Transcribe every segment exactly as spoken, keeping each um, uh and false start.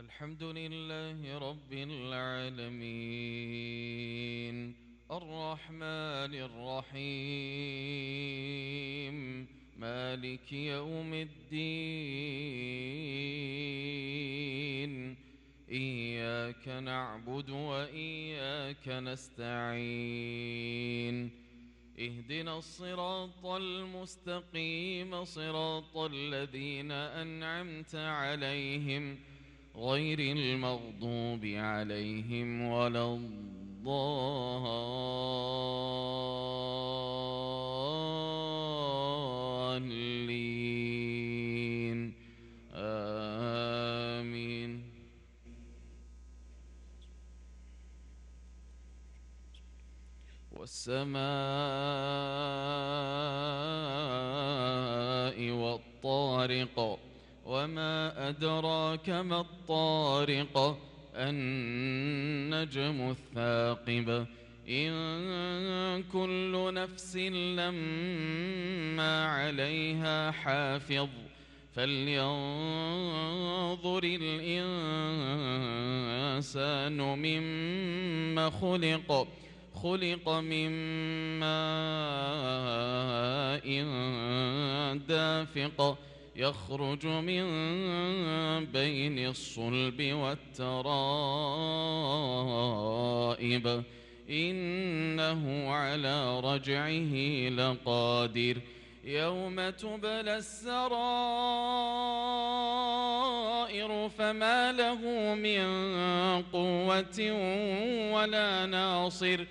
الحمد لله رب العالمين الرحمن الرحيم مالك يوم الدين إياك نعبد وإياك نستعين اهدنا الصراط المستقيم صراط الذين أنعمت عليهم غير المغضوب عليهم ولا الضالين آمين. والسماء والطارق وما أدراك ما الطارق النجم الثاقب إن كل نفس لما عليها حافظ فلينظر الإنسان مما خلق خلق من ماء دافق يخرج من بين الصلب والترائب إنه على رجعه لقادر يوم تبلى السرائر فما له من قوة ولا ناصر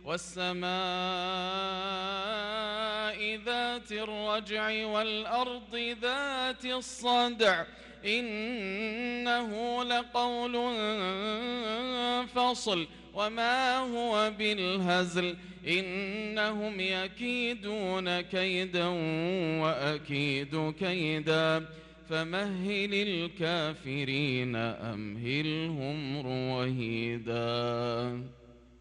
والسماء ذات الرجع والأرض ذات الصدع إنه لقول فصل وما هو بالهزل إنهم يكيدون كيدا وأكيد كيدا فمهل الكافرين أمهلهم رويدا.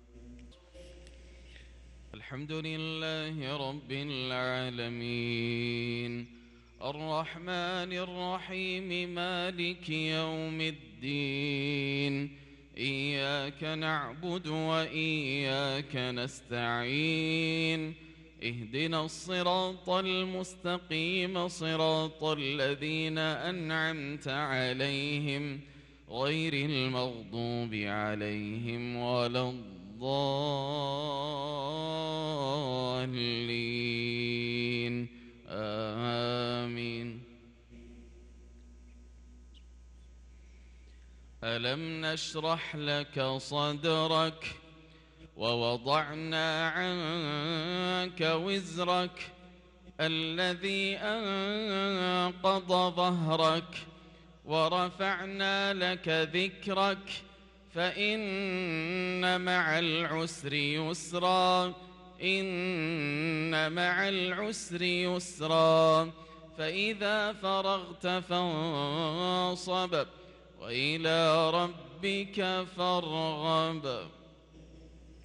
الحمد لله رب العالمين الرحمن الرحيم مالك يوم الدين إياك نعبد وإياك نستعين اهدنا الصراط المستقيم صراط الذين أنعمت عليهم غير المغضوب عليهم ولا الضالين آمين. ألم نشرح لك صدرك ووضعنا عنك وزرك الذي أنقض ظهرك ورفعنا لك ذكرك فإن مع العسر يسرا إن مع العسر يسرا فإذا فرغت فانصب وإلى ربك فارغب.